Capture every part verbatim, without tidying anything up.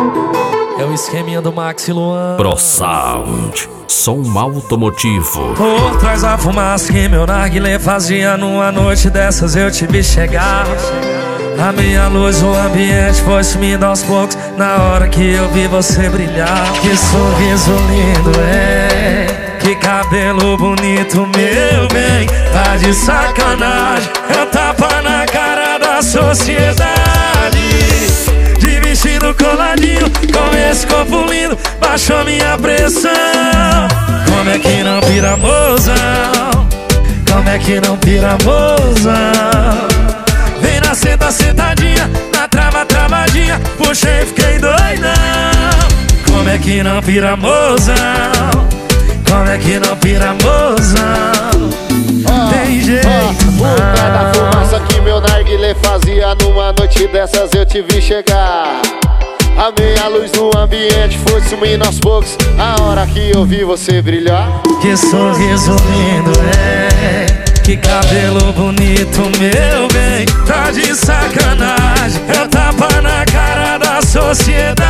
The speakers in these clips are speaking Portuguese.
É o esqueminha do Max e Luan. Pro Sound, som automotivo. Por trás da fumaça que meu narguilé fazia, numa noite dessas eu te vi chegar. A minha luz, o ambiente foi sumindo aos poucos, na hora que eu vi você brilhar. Que sorriso lindo, é, que cabelo bonito, meu bem. Tá de sacanagem, é um tapa na cara da sociedade. De vestido coladinho, com esse corpo lindo, baixou minha pressão. Como é que não pira, mozão? Como é que não pira, mozão? Vem na senta, sentadinha, na trava, travadinha, puxei, fiquei doidão. Como é que não pira, mozão? Como é que não pira, mozão? Tem jeito não. O pé da fumaça que meu narguilé fazia, numa noite dessas eu te vi chegar. A meia luz no ambiente foi sumindo aos poucos, a hora que eu vi você brilhar. Que sorriso lindo, é, que cabelo bonito, meu bem. Tá de sacanagem, é tapa na cara da sociedade.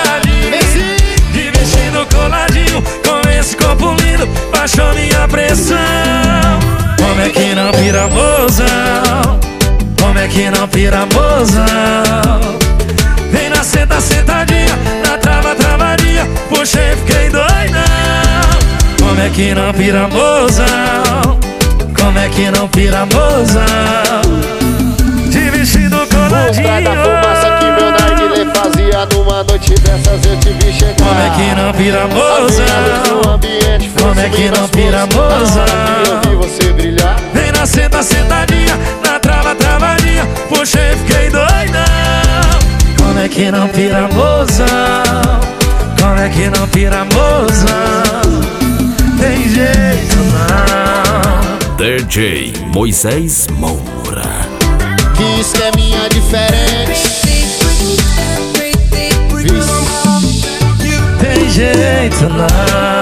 De vestido coladinho, com esse corpo lindo, baixou minha pressão. Como é que não pira, mozão? Como é que não pira, mozão? Vem na senta, sentadinha, na trava, travadinha, puxei, fiquei doidão. Como é que não pira, mozão? Como é que não pira, mozão? De vestido coladinho. O pé da fumaça que meu narguilé fazia, numa noite dessas eu te vi chegar. Como é que não pira, mozão? Como é que não pira, mozão? Eu vi você brilhar. Vem na senta, sentadinha, na trava, travadinha, puxei, fiquei doidão. Como é que não pira, mozão? Como é que não pira, mozão? Tem jeito não. D J Moisés Moura. Que esqueminha diferente. Tem jeito não.